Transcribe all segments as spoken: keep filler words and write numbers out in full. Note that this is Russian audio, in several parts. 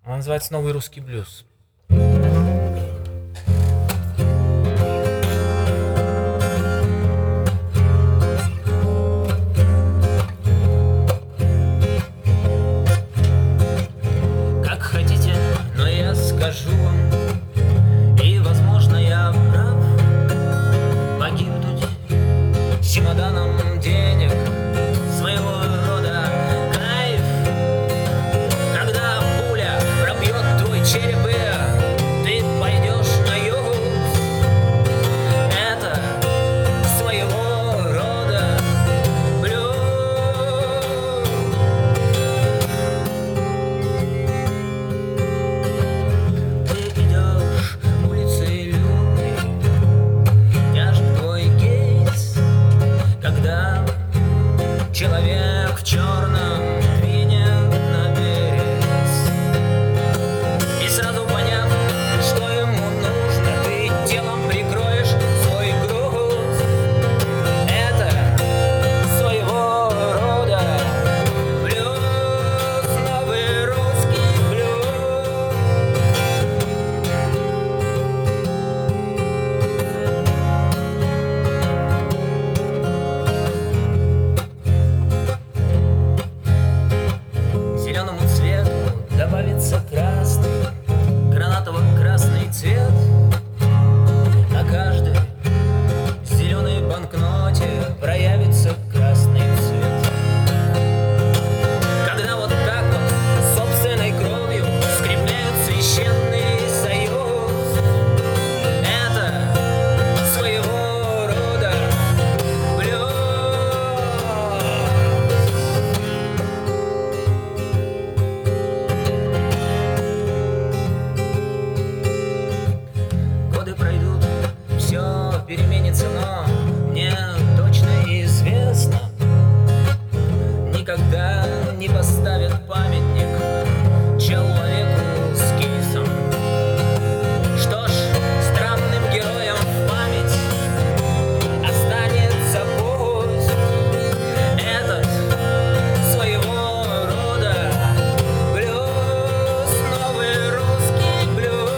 Она называется «Новый русский блюз». Как хотите, но я скажу вам, и, возможно, я прав, погибнуть с чемоданом денег своего рода кайф, когда пуля пробьет твой череп, и ты пойдешь на юг. Это своего рода блюз. Ты идешь улицей людной, тяжек твой гейс, когда человек в черном двинет на берег. И сразу поняв, что ему нужно, ты телом прикроешь свой груз. Это своего рода блюз, новый русский блюз. Зеленому цвету добавится красный, гранатово-красный цвет. На каждой зеленой банкноте проявится красный цвет. Когда вот так вот собственной кровью скрепляют священный союз, это своего рода блюз. Годы пройдут, все переменится, но мне точно известно, никогда не поставят памятник человеку с кейсом. Что ж, странным героем в память останется пусть этот своего рода блюз, новый русский блюз.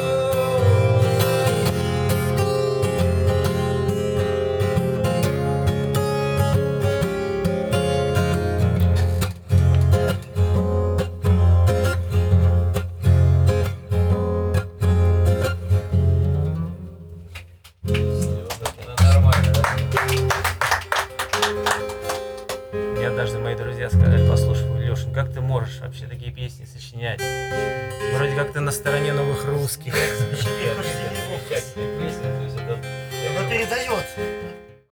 Это нормально, да? Мне однажды мои друзья сказали: послушай, Лешин, как ты можешь вообще такие песни сочинять? Вроде как ты на стороне новых русских. Замечательная песня, то есть это- Но передается.